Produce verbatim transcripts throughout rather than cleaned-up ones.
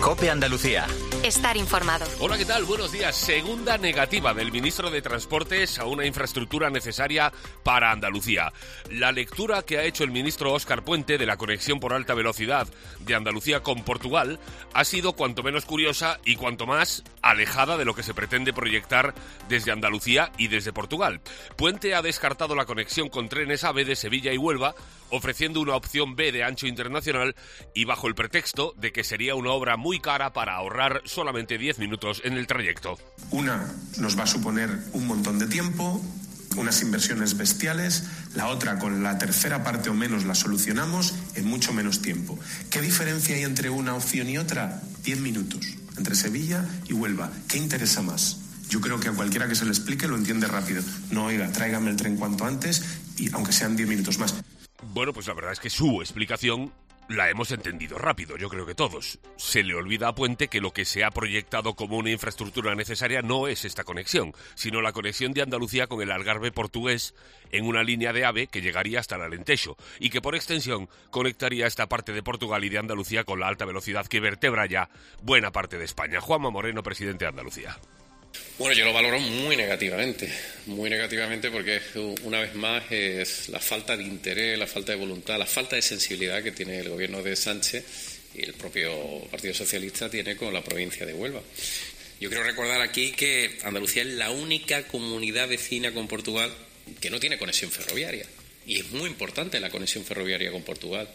COPE Andalucía. Estar informado. Hola, ¿qué tal? Buenos días. Segunda negativa del ministro de Transportes a una infraestructura necesaria para Andalucía. La lectura que ha hecho el ministro Óscar Puente de la conexión por alta velocidad de Andalucía con Portugal ha sido cuanto menos curiosa y cuanto más alejada de lo que se pretende proyectar desde Andalucía y desde Portugal. Puente ha descartado la conexión con trenes AVE de Sevilla y Huelva, ofreciendo una opción B de ancho internacional y bajo el pretexto de que sería una obra muy cara para ahorrar solamente diez minutos en el trayecto. Una nos va a suponer un montón de tiempo, unas inversiones bestiales, la otra, con la tercera parte o menos, la solucionamos en mucho menos tiempo. ¿Qué diferencia hay entre una opción y otra? diez minutos, entre Sevilla y Huelva. ¿Qué interesa más? Yo creo que a cualquiera que se le explique lo entiende rápido. No, oiga, tráigame el tren cuanto antes, y aunque sean diez minutos más. Bueno, pues la verdad es que su explicación la hemos entendido rápido, yo creo que todos. Se le olvida a Puente que lo que se ha proyectado como una infraestructura necesaria no es esta conexión, sino la conexión de Andalucía con el Algarve portugués en una línea de AVE que llegaría hasta el Alentejo y que por extensión conectaría esta parte de Portugal y de Andalucía con la alta velocidad que vertebra ya buena parte de España. Juanma Moreno, presidente de Andalucía. Bueno, yo lo valoro muy negativamente, muy negativamente porque una vez más es la falta de interés, la falta de voluntad, la falta de sensibilidad que tiene el gobierno de Sánchez y el propio Partido Socialista tiene con la provincia de Huelva. Yo quiero recordar aquí que Andalucía es la única comunidad vecina con Portugal que no tiene conexión ferroviaria y es muy importante la conexión ferroviaria con Portugal.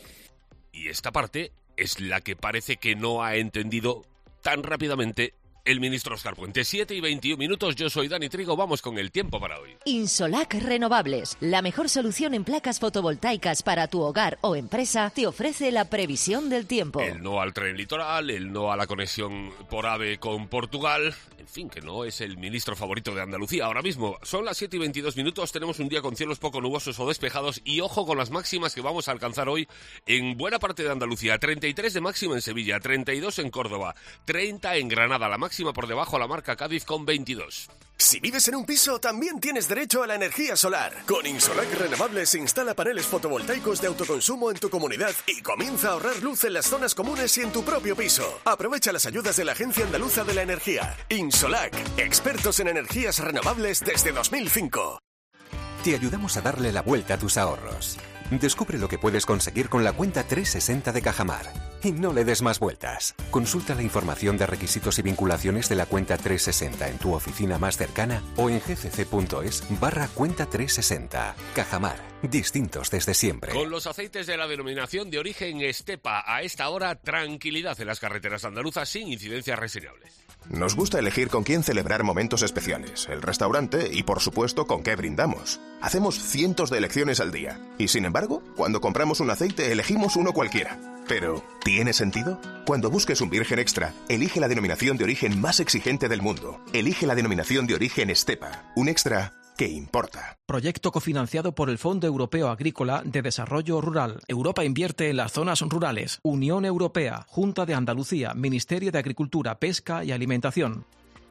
Y esta parte es la que parece que no ha entendido tan rápidamente el ministro Óscar Puente. siete y veintiún minutos, yo soy Dani Trigo, vamos con el tiempo para hoy. Insolac Renovables, la mejor solución en placas fotovoltaicas para tu hogar o empresa, te ofrece la previsión del tiempo. El no al tren litoral, el no a la conexión por AVE con Portugal, en fin, que no es el ministro favorito de Andalucía ahora mismo. Son las siete y veintidós minutos, tenemos un día con cielos poco nubosos o despejados y ojo con las máximas que vamos a alcanzar hoy en buena parte de Andalucía. treinta y tres de máxima en Sevilla, treinta y dos en Córdoba, treinta en Granada, la máxima por debajo a la marca Cádiz con veintidós. Si vives en un piso, también tienes derecho a la energía solar. Con Insolac Renovables instala paneles fotovoltaicos de autoconsumo en tu comunidad y comienza a ahorrar luz en las zonas comunes y en tu propio piso. Aprovecha las ayudas de la Agencia Andaluza de la Energía. Insolac, expertos en energías renovables desde dos mil cinco. Te ayudamos a darle la vuelta a tus ahorros. Descubre lo que puedes conseguir con la cuenta trescientos sesenta de Cajamar. Y no le des más vueltas. Consulta la información de requisitos y vinculaciones de la cuenta trescientos sesenta en tu oficina más cercana o en gcc.es barra cuenta trescientos sesenta. Cajamar, distintos desde siempre. Con los aceites de la denominación de origen Estepa, a esta hora, tranquilidad en las carreteras andaluzas sin incidencias reseñables. Nos gusta elegir con quién celebrar momentos especiales, el restaurante y, por supuesto, con qué brindamos. Hacemos cientos de elecciones al día y, sin embargo, cuando compramos un aceite elegimos uno cualquiera. Pero, ¿tiene sentido? Cuando busques un virgen extra, elige la denominación de origen más exigente del mundo. Elige la denominación de origen Estepa, un extra que importa. Proyecto cofinanciado por el Fondo Europeo Agrícola de Desarrollo Rural. Europa invierte en las zonas rurales. Unión Europea, Junta de Andalucía, Ministerio de Agricultura, Pesca y Alimentación.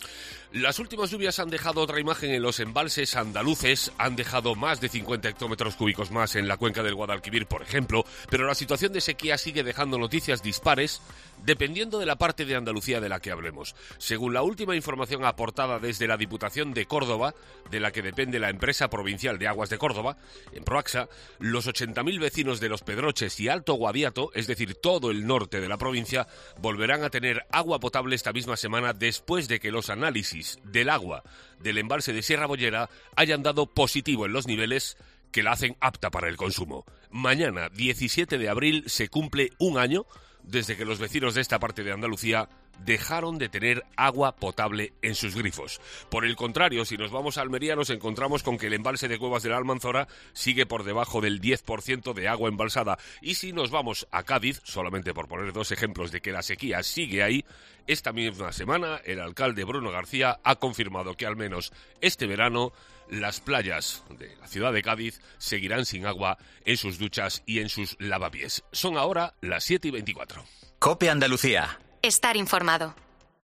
Las últimas lluvias han dejado otra imagen en los embalses andaluces, han dejado más de cincuenta hectómetros cúbicos más en la cuenca del Guadalquivir, por ejemplo, pero la situación de sequía sigue dejando noticias dispares dependiendo de la parte de Andalucía de la que hablemos. Según la última información aportada desde la Diputación de Córdoba, de la que depende la empresa provincial de Aguas de Córdoba, en Proaxa, los ochenta mil vecinos de Los Pedroches y Alto Guadiato, es decir, todo el norte de la provincia, volverán a tener agua potable esta misma semana después de que los análisis del agua del embalse de Sierra Bollera hayan dado positivo en los niveles que la hacen apta para el consumo. Mañana, diecisiete de abril, se cumple un año desde que los vecinos de esta parte de Andalucía dejaron de tener agua potable en sus grifos. Por el contrario, si nos vamos a Almería nos encontramos con que el embalse de Cuevas de la Almanzora sigue por debajo del diez por ciento de agua embalsada. Y si nos vamos a Cádiz, solamente por poner dos ejemplos de que la sequía sigue ahí, esta misma semana el alcalde Bruno García ha confirmado que al menos este verano las playas de la ciudad de Cádiz seguirán sin agua en sus duchas y en sus lavapiés. Son ahora las siete y veinticuatro. COPE Andalucía. Estar informado.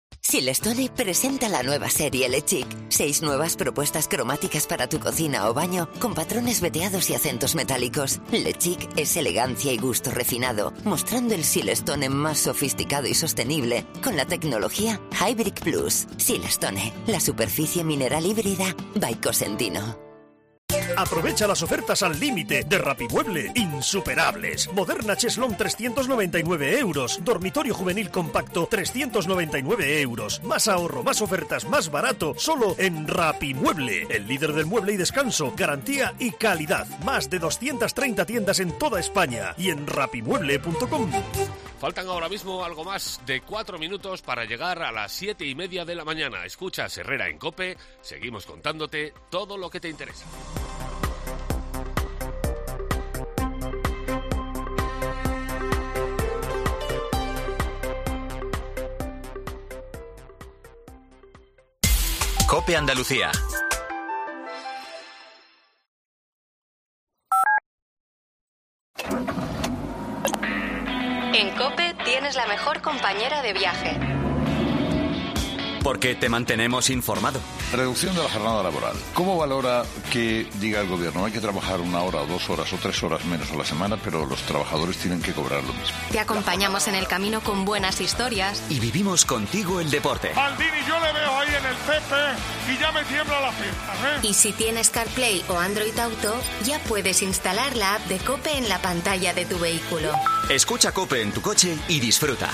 Silestone presenta la nueva serie Le Chic. Seis nuevas propuestas cromáticas para tu cocina o baño con patrones veteados y acentos metálicos. Le Chic es elegancia y gusto refinado, mostrando el Silestone más sofisticado y sostenible con la tecnología Hybrid Plus. Silestone, la superficie mineral híbrida by Cosentino. Aprovecha las ofertas al límite de Rapimueble, insuperables. Moderna Cheslón trescientos noventa y nueve euros. Dormitorio juvenil compacto trescientos noventa y nueve euros. Más ahorro, más ofertas, más barato, solo en Rapimueble. El líder del mueble y descanso, garantía y calidad. Más de doscientas treinta tiendas en toda España y en rapimueble punto com. Faltan ahora mismo algo más de cuatro minutos para llegar a las siete y media de la mañana. Escuchas Herrera en COPE, seguimos contándote todo lo que te interesa. COPE Andalucía. En COPE tienes la mejor compañera de viaje. Porque te mantenemos informado. Reducción de la jornada laboral. ¿Cómo valora que diga el gobierno hay que trabajar una hora o dos horas o tres horas menos a la semana, pero los trabajadores tienen que cobrar lo mismo? Te acompañamos en el camino con buenas historias. Y vivimos contigo el deporte. Maldini, yo le veo ahí en el Pepe y ya me tiembla la fiesta, ¿eh? Y si tienes CarPlay o Android Auto, ya puedes instalar la app de COPE en la pantalla de tu vehículo. Escucha COPE en tu coche y disfruta.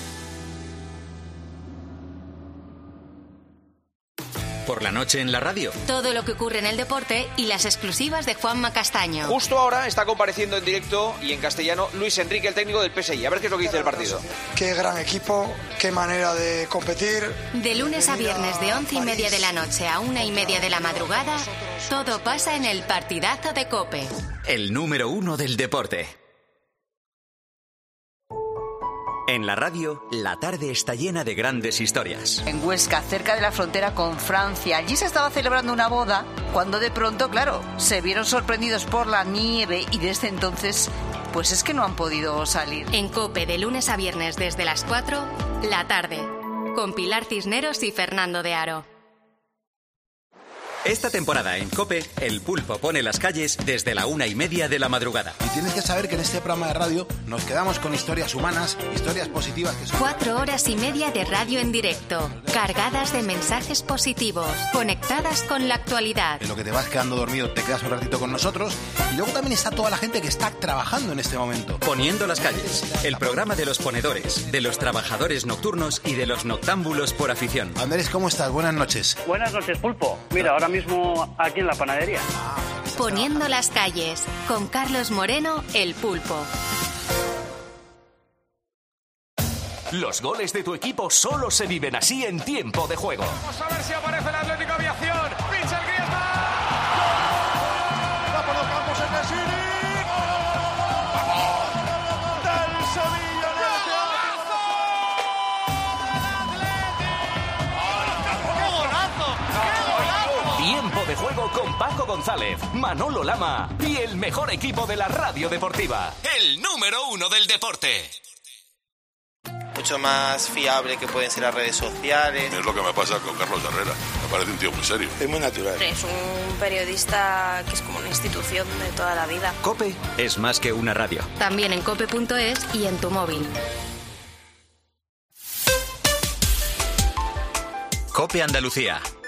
Por la noche en la radio. Todo lo que ocurre en el deporte y las exclusivas de Juanma Castaño. Justo ahora está compareciendo en directo y en castellano Luis Enrique, el técnico del P S I. A ver qué es lo que dice el partido. Qué gran equipo, qué manera de competir. De lunes a viernes de once y media de la noche a una y media de la madrugada, todo pasa en el partidazo de COPE. El número uno del deporte. En la radio, la tarde está llena de grandes historias. En Huesca, cerca de la frontera con Francia, allí se estaba celebrando una boda cuando de pronto, claro, se vieron sorprendidos por la nieve y desde entonces, pues es que no han podido salir. En COPE, de lunes a viernes desde las cuatro, la tarde, con Pilar Cisneros y Fernando de Aro. Esta temporada en COPE, el pulpo pone las calles desde la una y media de la madrugada. Y tienes que saber que en este programa de radio nos quedamos con historias humanas, historias positivas que son... Cuatro horas y media de radio en directo, cargadas de mensajes positivos, conectadas con la actualidad. En lo que te vas quedando dormido, te quedas un ratito con nosotros. Y luego también está toda la gente que está trabajando en este momento. Poniendo las calles, el programa de los ponedores, de los trabajadores nocturnos y de los noctámbulos por afición. Andrés, ¿cómo estás? Buenas noches. Buenas noches, pulpo. Mira, ahora mismo aquí en la panadería. Poniendo las calles, con Carlos Moreno, el pulpo. Los goles de tu equipo solo se viven así en tiempo de juego. Vamos a ver si aparece el Atlético Aviación. Pincha el Griezmann. Va por los campos el Nesiri. Del Sevilla. ¡Qué golazo! ¡Qué golazo! Tiempo de juego con Paco González, Manolo Lama y el mejor equipo de la radio deportiva. El número uno del deporte. Mucho más fiable que pueden ser las redes sociales. Es lo que me pasa con Carlos Herrera. Me parece un tío muy serio. Es muy natural. Es un periodista que es como una institución de toda la vida. COPE es más que una radio. También en cope punto es y en tu móvil. COPE Andalucía.